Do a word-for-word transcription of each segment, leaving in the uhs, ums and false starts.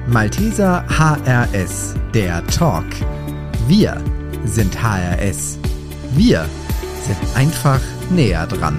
Malteser H R S, der Talk. Wir sind H R S. Wir sind einfach näher dran.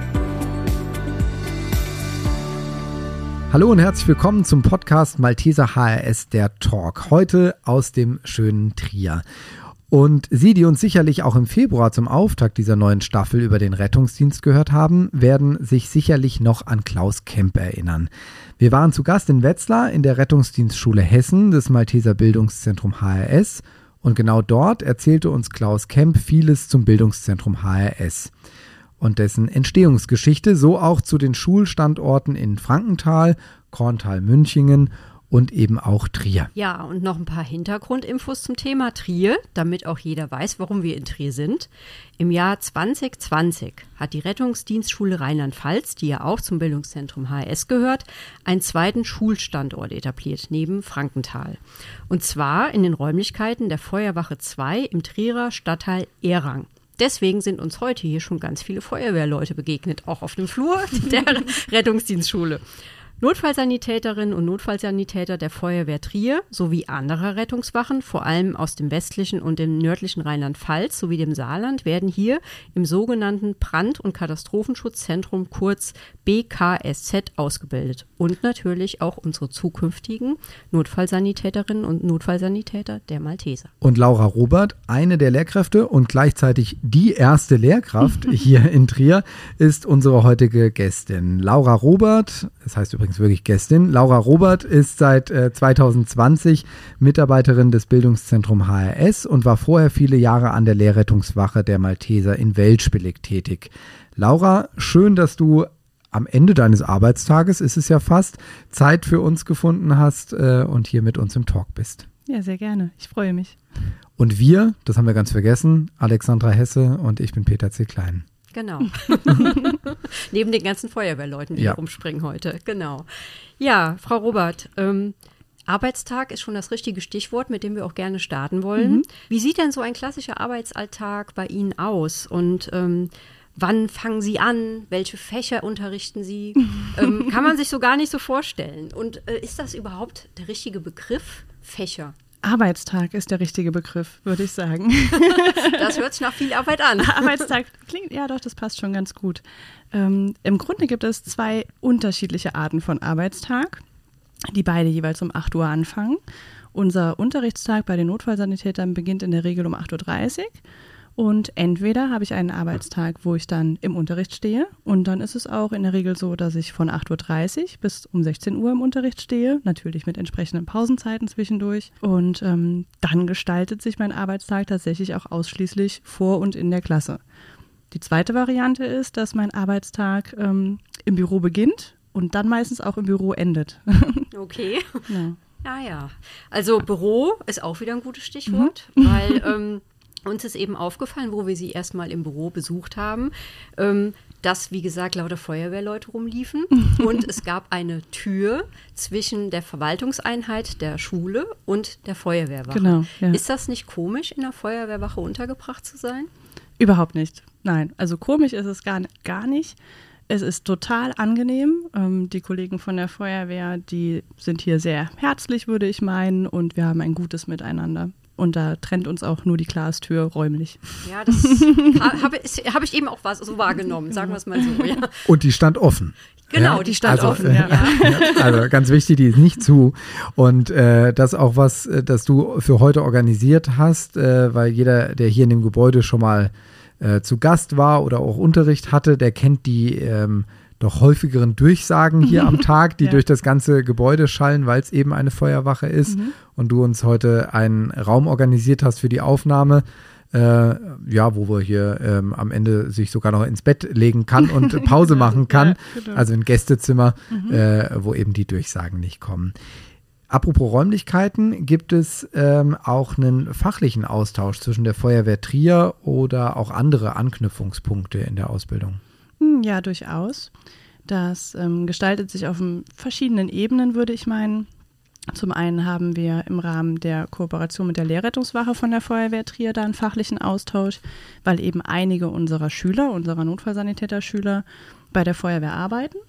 Hallo und herzlich willkommen zum Podcast Malteser H R S, der Talk. Heute aus dem schönen Trier. Und Sie, die uns sicherlich auch im Februar zum Auftakt dieser neuen Staffel über den Rettungsdienst gehört haben, werden sich sicherlich noch an Klaus Kemp erinnern. Wir waren zu Gast in Wetzlar in der Rettungsdienstschule Hessen des Malteser Bildungszentrum H R S und genau dort erzählte uns Klaus Kemp vieles zum Bildungszentrum H R S und dessen Entstehungsgeschichte, so auch zu den Schulstandorten in Frankenthal, Korntal-Münchingen und eben auch Trier. Ja, und noch ein paar Hintergrundinfos zum Thema Trier, damit auch jeder weiß, warum wir in Trier sind. Im Jahr zwanzig zwanzig hat die Rettungsdienstschule Rheinland-Pfalz, die ja auch zum Bildungszentrum H R S gehört, einen zweiten Schulstandort etabliert, neben Frankenthal. Und zwar in den Räumlichkeiten der Feuerwache zwei im Trierer Stadtteil Ehrang. Deswegen sind uns heute hier schon ganz viele Feuerwehrleute begegnet, auch auf dem Flur der Rettungsdienstschule. Notfallsanitäterinnen und Notfallsanitäter der Feuerwehr Trier sowie anderer Rettungswachen, vor allem aus dem westlichen und dem nördlichen Rheinland-Pfalz sowie dem Saarland, werden hier im sogenannten Brand- und Katastrophenschutzzentrum, kurz B K S Z, ausgebildet. Und natürlich auch unsere zukünftigen Notfallsanitäterinnen und Notfallsanitäter der Malteser. Und Laura Robert, eine der Lehrkräfte und gleichzeitig die erste Lehrkraft hier in Trier, ist unsere heutige Gästin. Laura Robert, das heißt übrigens wirklich Gästin. Laura Robert ist seit äh, zwanzig zwanzig Mitarbeiterin des Bildungszentrums H R S und war vorher viele Jahre an der Lehrrettungswache der Malteser in Weltspillig tätig. Laura, schön, dass du am Ende deines Arbeitstages, ist es ja fast, Zeit für uns gefunden hast äh, und hier mit uns im Talk bist. Ja, sehr gerne. Ich freue mich. Und wir, das haben wir ganz vergessen, Alexandra Hesse und ich bin Peter C. Klein. Genau. Neben den ganzen Feuerwehrleuten, die ja. hier rumspringen heute. Genau. Ja, Frau Robert, ähm, Arbeitstag ist schon das richtige Stichwort, mit dem wir auch gerne starten wollen. Mhm. Wie sieht denn so ein klassischer Arbeitsalltag bei Ihnen aus? Und ähm, wann fangen Sie an? Welche Fächer unterrichten Sie? ähm, kann man sich so gar nicht so vorstellen. Und äh, ist das überhaupt der richtige Begriff? Fächer? Arbeitstag ist der richtige Begriff, würde ich sagen. Das hört sich nach viel Arbeit an. Arbeitstag klingt, ja doch, das passt schon ganz gut. Ähm, im Grunde gibt es zwei unterschiedliche Arten von Arbeitstag, die beide jeweils um acht Uhr anfangen. Unser Unterrichtstag bei den Notfallsanitätern beginnt in der Regel um acht Uhr dreißig. Und entweder habe ich einen Arbeitstag, wo ich dann im Unterricht stehe, und dann ist es auch in der Regel so, dass ich von acht Uhr dreißig bis um sechzehn Uhr im Unterricht stehe, natürlich mit entsprechenden Pausenzeiten zwischendurch. Und ähm, dann gestaltet sich mein Arbeitstag tatsächlich auch ausschließlich vor und in der Klasse. Die zweite Variante ist, dass mein Arbeitstag ähm, im Büro beginnt und dann meistens auch im Büro endet. Okay. Ja. Ja, ja. Also Büro ist auch wieder ein gutes Stichwort, mhm. weil ähm, uns ist eben aufgefallen, wo wir sie erstmal im Büro besucht haben, ähm, dass, wie gesagt, lauter Feuerwehrleute rumliefen und es gab eine Tür zwischen der Verwaltungseinheit der Schule und der Feuerwehrwache. Genau, ja. Ist das nicht komisch, in der Feuerwehrwache untergebracht zu sein? Überhaupt nicht. Nein, also komisch ist es gar, gar nicht. Es ist total angenehm. Ähm, die Kollegen von der Feuerwehr, die sind hier sehr herzlich, würde ich meinen, und wir haben ein gutes Miteinander. Und da trennt uns auch nur die Glastür räumlich. Ja, das habe hab ich eben auch was so wahrgenommen, sagen wir es mal so. Ja. Und die stand offen. Genau, ja? die stand also, offen. Äh, ja. Ja, also ganz wichtig, die ist nicht zu. Und äh, das auch was, das du für heute organisiert hast, äh, weil jeder, der hier in dem Gebäude schon mal äh, zu Gast war oder auch Unterricht hatte, der kennt die ähm, doch häufigeren Durchsagen hier am Tag, die ja. durch das ganze Gebäude schallen, weil es eben eine Feuerwache ist. Mhm. Und du uns heute einen Raum organisiert hast für die Aufnahme, äh, ja, wo wir hier ähm, am Ende sich sogar noch ins Bett legen kann und Pause machen kann. Ja, genau. Also ein Gästezimmer, mhm. äh, wo eben die Durchsagen nicht kommen. Apropos Räumlichkeiten, gibt es ähm, auch einen fachlichen Austausch zwischen der Feuerwehr Trier oder auch andere Anknüpfungspunkte in der Ausbildung? Ja, durchaus. Das ähm, gestaltet sich auf verschiedenen Ebenen, würde ich meinen. Zum einen haben wir im Rahmen der Kooperation mit der Lehrrettungswache von der Feuerwehr Trier da einen fachlichen Austausch, weil eben einige unserer Schüler, unserer Notfallsanitäter-Schüler bei der Feuerwehr arbeiten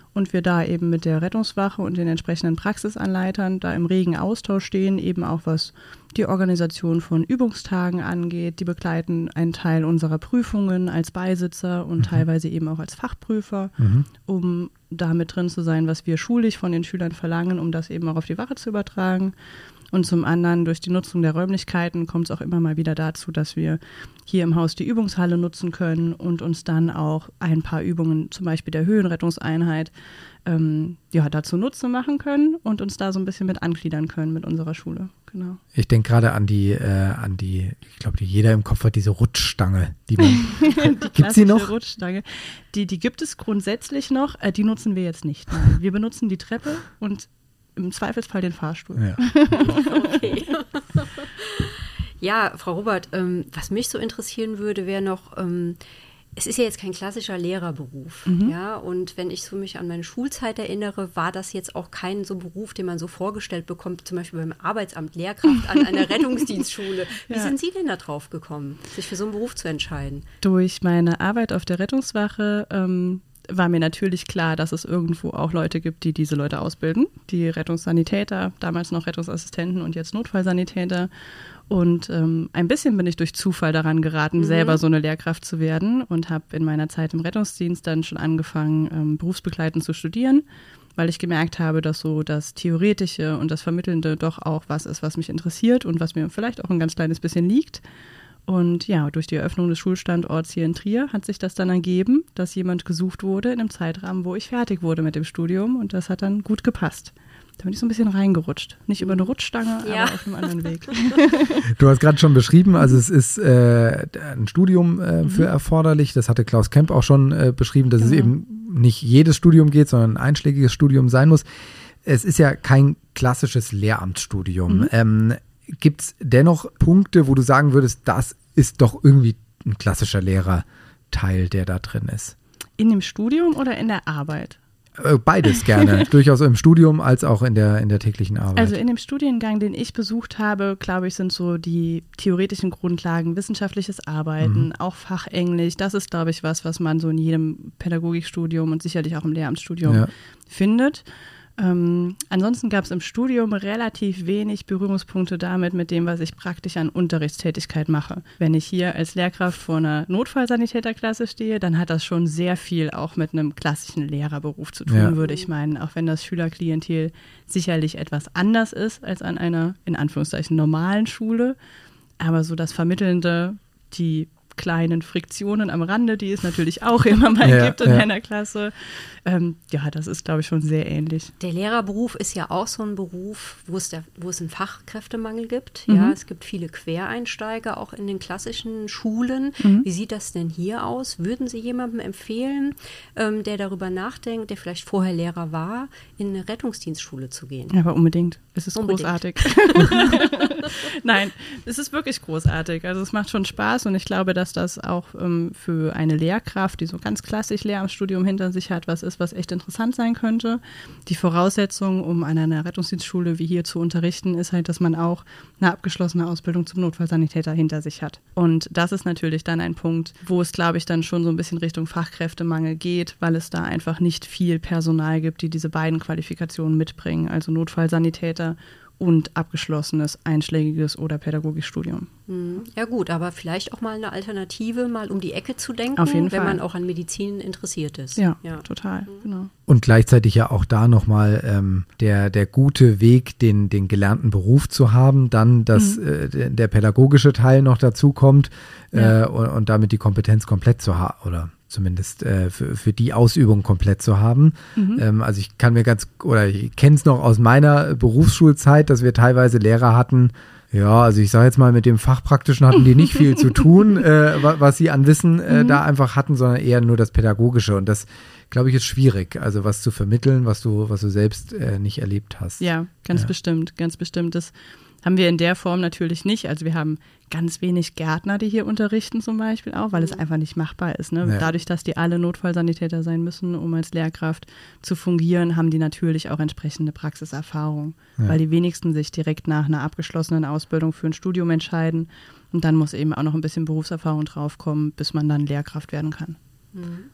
und wir da eben mit der Rettungswache und den entsprechenden Praxisanleitern da im regen Austausch stehen, eben auch was die Organisation von Übungstagen angeht. Die begleiten einen Teil unserer Prüfungen als Beisitzer und mhm. teilweise eben auch als Fachprüfer, mhm. um da mit drin zu sein, was wir schulisch von den Schülern verlangen, um das eben auch auf die Wache zu übertragen. Und zum anderen, durch die Nutzung der Räumlichkeiten kommt es auch immer mal wieder dazu, dass wir hier im Haus die Übungshalle nutzen können und uns dann auch ein paar Übungen, zum Beispiel der Höhenrettungseinheit, ähm, ja, dazu Nutze machen können und uns da so ein bisschen mit angliedern können mit unserer Schule. Genau. Ich denke gerade an die, äh, an die, ich glaube, die jeder im Kopf hat, diese Rutschstange, die man, die gibt's die noch? Rutschstange. Die, die gibt es grundsätzlich noch, äh, die nutzen wir jetzt nicht. Nein. Wir benutzen die Treppe und im Zweifelsfall den Fahrstuhl. Ja. Okay. Ja, Frau Robert, ähm, was mich so interessieren würde, wäre noch, ähm, es ist ja jetzt kein klassischer Lehrerberuf. Mhm. Ja, und wenn ich so mich an meine Schulzeit erinnere, war das jetzt auch kein so Beruf, den man so vorgestellt bekommt, zum Beispiel beim Arbeitsamt Lehrkraft an einer Rettungsdienstschule. Wie ja. sind Sie denn da drauf gekommen, sich für so einen Beruf zu entscheiden? Durch meine Arbeit auf der Rettungswache ähm, war mir natürlich klar, dass es irgendwo auch Leute gibt, die diese Leute ausbilden. Die Rettungssanitäter, damals noch Rettungsassistenten und jetzt Notfallsanitäter. Und ähm, ein bisschen bin ich durch Zufall daran geraten, mhm. selber so eine Lehrkraft zu werden und habe in meiner Zeit im Rettungsdienst dann schon angefangen, ähm, berufsbegleitend zu studieren, weil ich gemerkt habe, dass so das Theoretische und das Vermittelnde doch auch was ist, was mich interessiert und was mir vielleicht auch ein ganz kleines bisschen liegt. Und ja, durch die Eröffnung des Schulstandorts hier in Trier hat sich das dann ergeben, dass jemand gesucht wurde in einem Zeitrahmen, wo ich fertig wurde mit dem Studium. Und das hat dann gut gepasst. Da bin ich so ein bisschen reingerutscht. Nicht über eine Rutschstange, ja. aber auf einem anderen Weg. Du hast gerade schon beschrieben, also es ist äh, ein Studium äh, mhm. für erforderlich. Das hatte Klaus Kemp auch schon äh, beschrieben, dass genau. es eben nicht jedes Studium geht, sondern ein einschlägiges Studium sein muss. Es ist ja kein klassisches Lehramtsstudium. Mhm. Ähm, Gibt es dennoch Punkte, wo du sagen würdest, das ist doch irgendwie ein klassischer Lehrerteil, der da drin ist? In dem Studium oder in der Arbeit? Beides gerne. Durchaus im Studium als auch in der, in der täglichen Arbeit. Also in dem Studiengang, den ich besucht habe, glaube ich, sind so die theoretischen Grundlagen, wissenschaftliches Arbeiten, mhm. auch Fachenglisch. Das ist, glaube ich, was, was man so in jedem Pädagogikstudium und sicherlich auch im Lehramtsstudium ja. findet. Ähm, ansonsten gab es im Studium relativ wenig Berührungspunkte damit, mit dem, was ich praktisch an Unterrichtstätigkeit mache. Wenn ich hier als Lehrkraft vor einer Notfallsanitäterklasse stehe, dann hat das schon sehr viel auch mit einem klassischen Lehrerberuf zu tun, ja. würde ich meinen. Auch wenn das Schülerklientel sicherlich etwas anders ist als an einer, in Anführungszeichen, normalen Schule. Aber so das Vermittelnde, die kleinen Friktionen am Rande, die es natürlich auch immer mal ja, gibt in ja. einer Klasse. Ähm, ja, das ist, glaube ich, schon sehr ähnlich. Der Lehrerberuf ist ja auch so ein Beruf, wo es, der, wo es einen Fachkräftemangel gibt. Mhm. Ja, es gibt viele Quereinsteiger, auch in den klassischen Schulen. Mhm. Wie sieht das denn hier aus? Würden Sie jemandem empfehlen, ähm, der darüber nachdenkt, der vielleicht vorher Lehrer war, in eine Rettungsdienstschule zu gehen? Ja, aber unbedingt. Es ist unbedingt. großartig. Nein, es ist wirklich großartig. Also es macht schon Spaß und ich glaube, dass das auch ähm, für eine Lehrkraft, die so ganz klassisch Lehramtsstudium hinter sich hat, was ist, was echt interessant sein könnte. Die Voraussetzung, um an einer Rettungsdienstschule wie hier zu unterrichten, ist halt, dass man auch eine abgeschlossene Ausbildung zum Notfallsanitäter hinter sich hat. Und das ist natürlich dann ein Punkt, wo es, glaube ich, dann schon so ein bisschen Richtung Fachkräftemangel geht, weil es da einfach nicht viel Personal gibt, die diese beiden Qualifikationen mitbringen, also Notfallsanitäter und abgeschlossenes, einschlägiges oder Pädagogikstudium. Ja gut, aber vielleicht auch mal eine Alternative, mal um die Ecke zu denken, Auf jeden wenn Fall. man auch an Medizin interessiert ist. Ja, ja. total, mhm. genau. Und gleichzeitig ja auch da nochmal ähm, der, der gute Weg, den, den gelernten Beruf zu haben, dann, dass mhm. äh, der, der pädagogische Teil noch dazu kommt ja. äh, und, und damit die Kompetenz komplett zu haben, oder zumindest äh, für, für die Ausübung komplett zu haben. Mhm. Ähm, also ich kann mir ganz, oder ich kenne es noch aus meiner Berufsschulzeit, dass wir teilweise Lehrer hatten, ja, also ich sage jetzt mal, mit dem Fachpraktischen hatten die nicht viel zu tun, äh, was sie an Wissen äh, mhm. da einfach hatten, sondern eher nur das Pädagogische. Und das, glaube ich, ist schwierig, also was zu vermitteln, was du, was du selbst äh, nicht erlebt hast. Ja, ganz ja. bestimmt, ganz bestimmt. Das haben wir in der Form natürlich nicht. Also wir haben ganz wenig Gärtner, die hier unterrichten zum Beispiel auch, weil es einfach nicht machbar ist. Ne? Ja. Dadurch, dass die alle Notfallsanitäter sein müssen, um als Lehrkraft zu fungieren, haben die natürlich auch entsprechende Praxiserfahrung, ja. weil die wenigsten sich direkt nach einer abgeschlossenen Ausbildung für ein Studium entscheiden. Und dann muss eben auch noch ein bisschen Berufserfahrung draufkommen, bis man dann Lehrkraft werden kann. Mhm.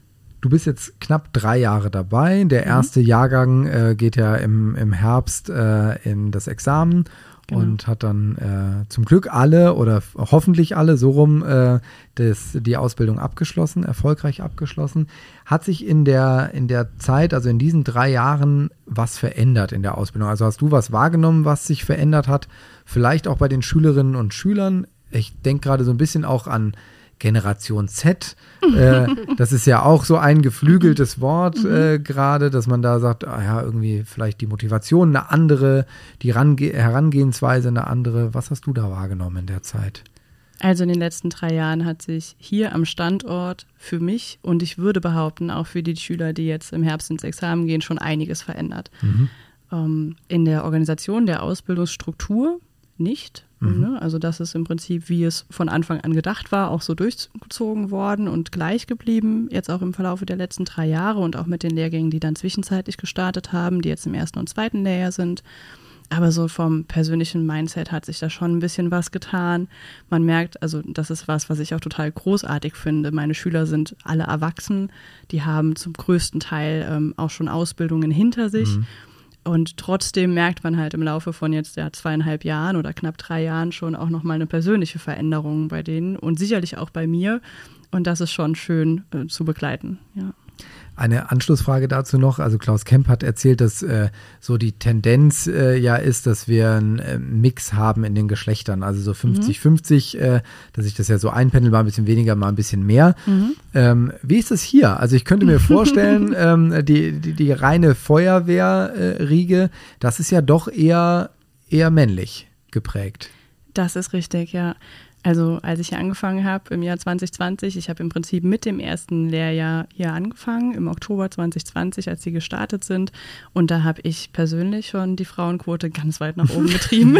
Du bist jetzt knapp drei Jahre dabei. Der erste mhm. Jahrgang äh, geht ja im, im Herbst äh, in das Examen. Genau. Und hat dann äh, zum Glück alle oder hoffentlich alle so rum äh, das, die Ausbildung abgeschlossen, erfolgreich abgeschlossen. Hat sich in der, in der Zeit, also in diesen drei Jahren, was verändert in der Ausbildung? Also hast du was wahrgenommen, was sich verändert hat? Vielleicht auch bei den Schülerinnen und Schülern. Ich denke gerade so ein bisschen auch an Generation Z, äh, das ist ja auch so ein geflügeltes Wort äh, gerade, dass man da sagt, ah ja, irgendwie vielleicht die Motivation eine andere, die Range- Herangehensweise eine andere. Was hast du da wahrgenommen in der Zeit? Also in den letzten drei Jahren hat sich hier am Standort für mich und ich würde behaupten, auch für die Schüler, die jetzt im Herbst ins Examen gehen, schon einiges verändert. Mhm. Ähm, in der Organisation der Ausbildungsstruktur nicht. Mhm. Also das ist im Prinzip, wie es von Anfang an gedacht war, auch so durchgezogen worden und gleich geblieben, jetzt auch im Verlauf der letzten drei Jahre und auch mit den Lehrgängen, die dann zwischenzeitlich gestartet haben, die jetzt im ersten und zweiten Lehrjahr sind. Aber so vom persönlichen Mindset hat sich da schon ein bisschen was getan. Man merkt, also das ist was, was ich auch total großartig finde. Meine Schüler sind alle erwachsen, die haben zum größten Teil ähm, auch schon Ausbildungen hinter sich. Mhm. Und trotzdem merkt man halt im Laufe von jetzt ja, zweieinhalb Jahren oder knapp drei Jahren schon auch nochmal eine persönliche Veränderung bei denen und sicherlich auch bei mir. Und das ist schon schön äh, zu begleiten, ja. Eine Anschlussfrage dazu noch, also Klaus Kemp hat erzählt, dass äh, so die Tendenz äh, ja ist, dass wir einen äh, Mix haben in den Geschlechtern, also so fünfzig fünfzig, äh, dass ich das ja so einpendel, mal ein bisschen weniger, mal ein bisschen mehr. Mhm. Ähm, wie ist das hier? Also ich könnte mir vorstellen, ähm, die, die, die reine Feuerwehrriege, äh, das ist ja doch eher, eher männlich geprägt. Das ist richtig, ja. Also als ich hier angefangen habe im Jahr zwanzig zwanzig, ich habe im Prinzip mit dem ersten Lehrjahr hier angefangen, im Oktober zwanzig zwanzig, als sie gestartet sind. Und da habe ich persönlich schon die Frauenquote ganz weit nach oben getrieben.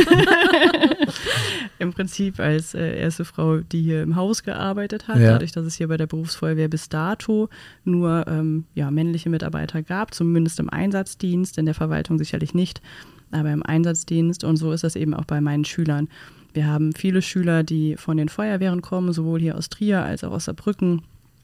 Im Prinzip als äh, erste Frau, die hier im Haus gearbeitet hat, ja. Dadurch, dass es hier bei der Berufsfeuerwehr bis dato nur ähm, ja, männliche Mitarbeiter gab, zumindest im Einsatzdienst, in der Verwaltung sicherlich nicht, aber im Einsatzdienst. Und so ist das eben auch bei meinen Schülern. Wir haben viele Schüler, die von den Feuerwehren kommen, sowohl hier aus Trier als auch aus Saarbrücken.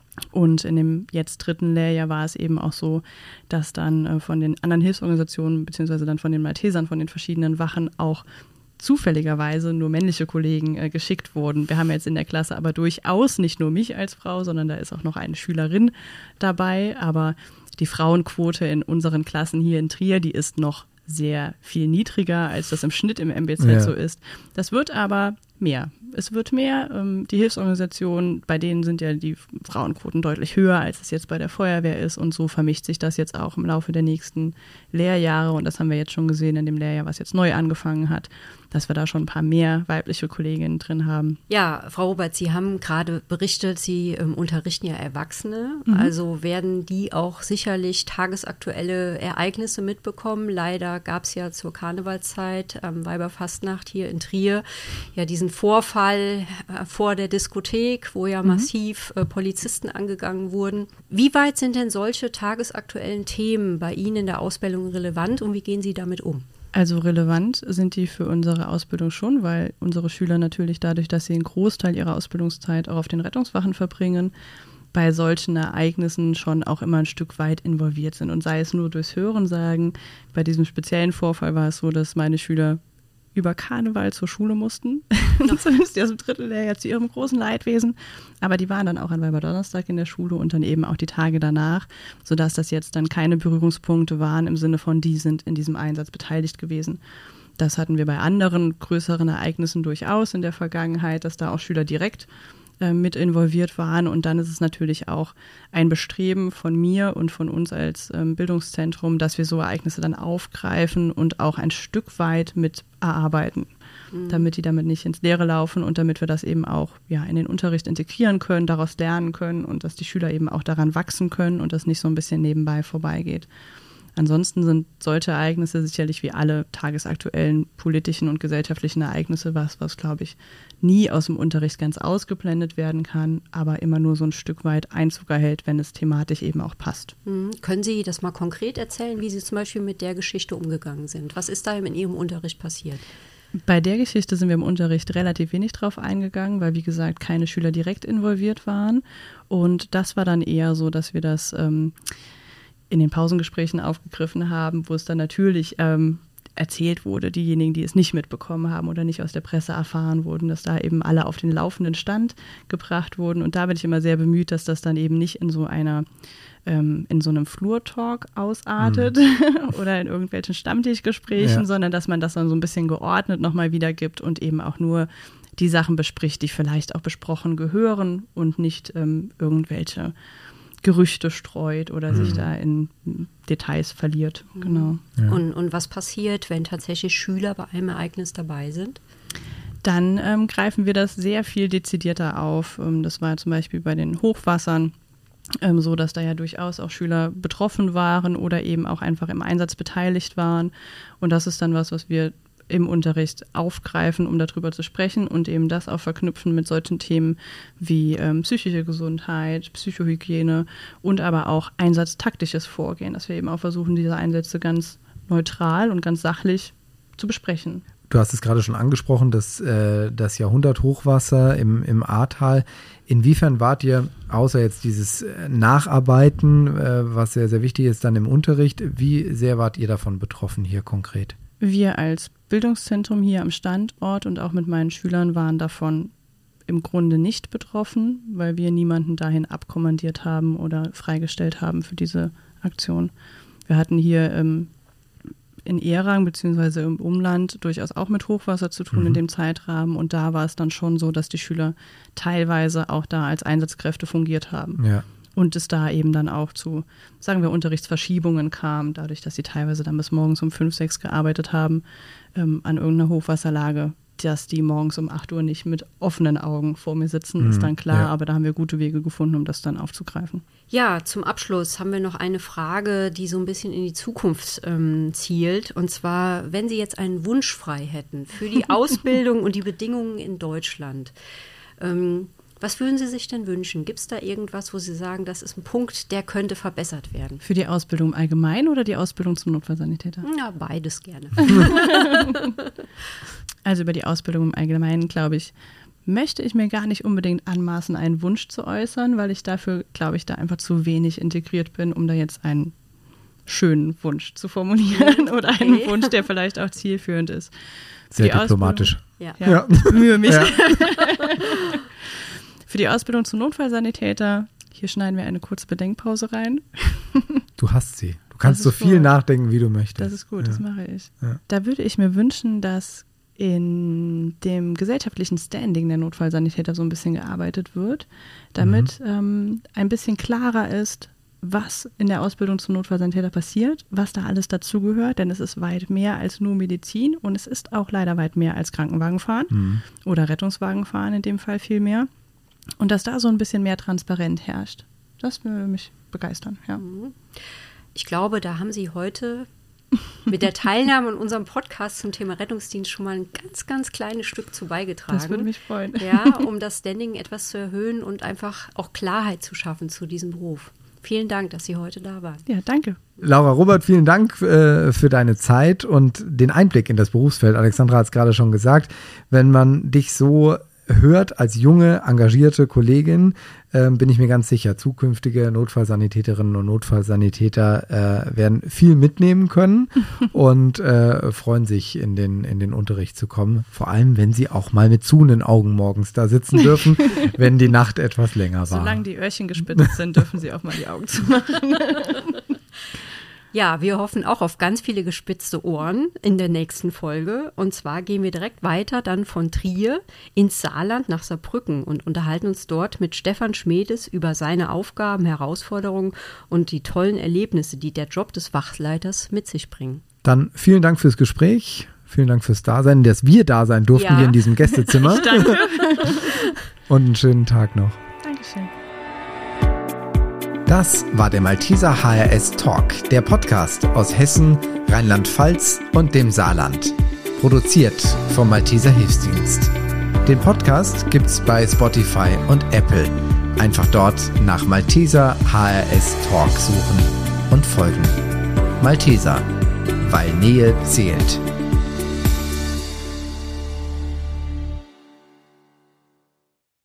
Und in dem jetzt dritten Lehrjahr war es eben auch so, dass dann äh, von den anderen Hilfsorganisationen beziehungsweise dann von den Maltesern, von den verschiedenen Wachen auch zufälligerweise nur männliche Kollegen äh, geschickt wurden. Wir haben jetzt in der Klasse aber durchaus nicht nur mich als Frau, sondern da ist auch noch eine Schülerin dabei. Aber die Frauenquote in unseren Klassen hier in Trier, die ist noch sehr viel niedriger, als das im Schnitt im M B Z ja. so ist. Das wird aber mehr. Es wird mehr. Ähm, die Hilfsorganisationen, bei denen sind ja die Frauenquoten deutlich höher, als es jetzt bei der Feuerwehr ist. Und so vermischt sich das jetzt auch im Laufe der nächsten Lehrjahre. Und das haben wir jetzt schon gesehen in dem Lehrjahr, was jetzt neu angefangen hat, dass wir da schon ein paar mehr weibliche Kolleginnen drin haben. Ja, Frau Robert, Sie haben gerade berichtet, Sie ähm, unterrichten ja Erwachsene. Mhm. Also werden die auch sicherlich tagesaktuelle Ereignisse mitbekommen. Leider gab es ja zur Karnevalszeit am ähm, Weiberfastnacht hier in Trier ja diesen Vorfall äh, vor der Diskothek, wo ja mhm. massiv äh, Polizisten angegangen wurden. Wie weit sind denn solche tagesaktuellen Themen bei Ihnen in der Ausbildung relevant und wie gehen Sie damit um? Also relevant sind die für unsere Ausbildung schon, weil unsere Schüler natürlich dadurch, dass sie einen Großteil ihrer Ausbildungszeit auch auf den Rettungswachen verbringen, bei solchen Ereignissen schon auch immer ein Stück weit involviert sind. Und sei es nur durchs Hörensagen, bei diesem speziellen Vorfall war es so, dass meine Schüler über Karneval zur Schule mussten, zumindest die aus dem dritten Lehrjahr zu ihrem großen Leidwesen. Aber die waren dann auch an Weiberdonnerstag in der Schule und dann eben auch die Tage danach, sodass das jetzt dann keine Berührungspunkte waren im Sinne von, die sind in diesem Einsatz beteiligt gewesen. Das hatten wir bei anderen größeren Ereignissen durchaus in der Vergangenheit, dass da auch Schüler direkt äh, mit involviert waren. Und dann ist es natürlich auch ein Bestreben von mir und von uns als ähm, Bildungszentrum, dass wir so Ereignisse dann aufgreifen und auch ein Stück weit mit erarbeiten, mhm. damit die damit nicht ins Leere laufen und damit wir das eben auch ja, in den Unterricht integrieren können, daraus lernen können und dass die Schüler eben auch daran wachsen können und das nicht so ein bisschen nebenbei vorbeigeht. Ansonsten sind solche Ereignisse sicherlich wie alle tagesaktuellen politischen und gesellschaftlichen Ereignisse was, was, glaube ich, nie aus dem Unterricht ganz ausgeblendet werden kann, aber immer nur so ein Stück weit Einzug erhält, wenn es thematisch eben auch passt. Mhm. Können Sie das mal konkret erzählen, wie Sie zum Beispiel mit der Geschichte umgegangen sind? Was ist da in Ihrem Unterricht passiert? Bei der Geschichte sind wir im Unterricht relativ wenig drauf eingegangen, weil, wie gesagt, keine Schüler direkt involviert waren. Und das war dann eher so, dass wir das ähm, in den Pausengesprächen aufgegriffen haben, wo es dann natürlich ähm, erzählt wurde, diejenigen, die es nicht mitbekommen haben oder nicht aus der Presse erfahren wurden, dass da eben alle auf den laufenden Stand gebracht wurden. Und da bin ich immer sehr bemüht, dass das dann eben nicht in so einer ähm, in so einem Flurtalk ausartet mhm. oder in irgendwelchen Stammtischgesprächen, ja. sondern dass man das dann so ein bisschen geordnet nochmal wiedergibt und eben auch nur die Sachen bespricht, die vielleicht auch besprochen gehören und nicht ähm, irgendwelche Gerüchte streut oder mhm. sich da in Details verliert. Mhm. Genau. Ja. Und, und was passiert, wenn tatsächlich Schüler bei einem Ereignis dabei sind? Dann ähm, greifen wir das sehr viel dezidierter auf. Ähm, das war zum Beispiel bei den Hochwassern ähm, so, dass da ja durchaus auch Schüler betroffen waren oder eben auch einfach im Einsatz beteiligt waren. Und das ist dann was, was wir im Unterricht aufgreifen, um darüber zu sprechen und eben das auch verknüpfen mit solchen Themen wie ähm, psychische Gesundheit, Psychohygiene und aber auch einsatztaktisches Vorgehen, dass wir eben auch versuchen, diese Einsätze ganz neutral und ganz sachlich zu besprechen. Du hast es gerade schon angesprochen, das, äh, das Jahrhundert-Hochwasser im, im Ahrtal. Inwiefern wart ihr, außer jetzt dieses Nacharbeiten, äh, was sehr, sehr wichtig ist, dann im Unterricht, wie sehr wart ihr davon betroffen hier konkret? Wir als Bildungszentrum hier am Standort und auch mit meinen Schülern waren davon im Grunde nicht betroffen, weil wir niemanden dahin abkommandiert haben oder freigestellt haben für diese Aktion. Wir hatten hier ähm, in Ehrang bzw. im Umland durchaus auch mit Hochwasser zu tun mhm. in dem Zeitrahmen und da war es dann schon so, dass die Schüler teilweise auch da als Einsatzkräfte fungiert haben. Ja. Und es da eben dann auch zu, sagen wir, Unterrichtsverschiebungen kam, dadurch, dass sie teilweise dann bis morgens um fünf, sechs gearbeitet haben, ähm, an irgendeiner Hochwasserlage, dass die morgens um acht Uhr nicht mit offenen Augen vor mir sitzen, mhm, ist dann klar, ja. aber da haben wir gute Wege gefunden, um das dann aufzugreifen. Ja, zum Abschluss haben wir noch eine Frage, die so ein bisschen in die Zukunft ähm, zielt. Und zwar, wenn Sie jetzt einen Wunsch frei hätten für die Ausbildung und die Bedingungen in Deutschland, ähm, was würden Sie sich denn wünschen? Gibt es da irgendwas, wo Sie sagen, das ist ein Punkt, der könnte verbessert werden? Für die Ausbildung allgemein oder die Ausbildung zum Notfallsanitäter? Ja, beides gerne. Also über die Ausbildung im Allgemeinen, glaube ich, möchte ich mir gar nicht unbedingt anmaßen, einen Wunsch zu äußern, weil ich dafür, glaube ich, da einfach zu wenig integriert bin, um da jetzt einen schönen Wunsch zu formulieren oder einen okay. Wunsch, der vielleicht auch zielführend ist. Sehr diplomatisch. Ja. Ja. ja, ich bemühe mich. Ja. Für die Ausbildung zum Notfallsanitäter, hier schneiden wir eine kurze Bedenkpause rein. Du hast sie. Du kannst so viel gut. nachdenken, wie du möchtest. Das ist gut, ja. das mache ich. Ja. Da würde ich mir wünschen, dass in dem gesellschaftlichen Standing der Notfallsanitäter so ein bisschen gearbeitet wird, damit mhm. ähm, ein bisschen klarer ist, was in der Ausbildung zum Notfallsanitäter passiert, was da alles dazugehört, denn es ist weit mehr als nur Medizin und es ist auch leider weit mehr als Krankenwagenfahren mhm. oder Rettungswagenfahren in dem Fall viel mehr. Und dass da so ein bisschen mehr Transparenz herrscht. Das würde mich begeistern, ja. Ich glaube, da haben Sie heute mit der Teilnahme an unserem Podcast zum Thema Rettungsdienst schon mal ein ganz, ganz kleines Stück zu beigetragen. Das würde mich freuen. Ja, um das Standing etwas zu erhöhen und einfach auch Klarheit zu schaffen zu diesem Beruf. Vielen Dank, dass Sie heute da waren. Ja, danke. Laura Robert, vielen Dank äh, für deine Zeit und den Einblick in das Berufsfeld. Alexandra hat es gerade schon gesagt, wenn man dich so hört als junge, engagierte Kollegin, äh, bin ich mir ganz sicher, zukünftige Notfallsanitäterinnen und Notfallsanitäter äh, werden viel mitnehmen können und äh, freuen sich, in den, in den Unterricht zu kommen. Vor allem, wenn sie auch mal mit zuhenden Augen morgens da sitzen dürfen, wenn die Nacht etwas länger war. Solange die Öhrchen gespitzt sind, dürfen sie auch mal die Augen zumachen. Ja, wir hoffen auch auf ganz viele gespitzte Ohren in der nächsten Folge. Und zwar gehen wir direkt weiter dann von Trier ins Saarland nach Saarbrücken und unterhalten uns dort mit Stefan Schmedes über seine Aufgaben, Herausforderungen und die tollen Erlebnisse, die der Job des Wachleiters mit sich bringen. Dann vielen Dank fürs Gespräch, vielen Dank fürs Dasein, dass wir da sein durften ja. hier in diesem Gästezimmer. Danke. Und einen schönen Tag noch. Dankeschön. Das war der Malteser H R S Talk, der Podcast aus Hessen, Rheinland-Pfalz und dem Saarland. Produziert vom Malteser Hilfsdienst. Den Podcast gibt's bei Spotify und Apple. Einfach dort nach Malteser H R S Talk suchen und folgen. Malteser, weil Nähe zählt.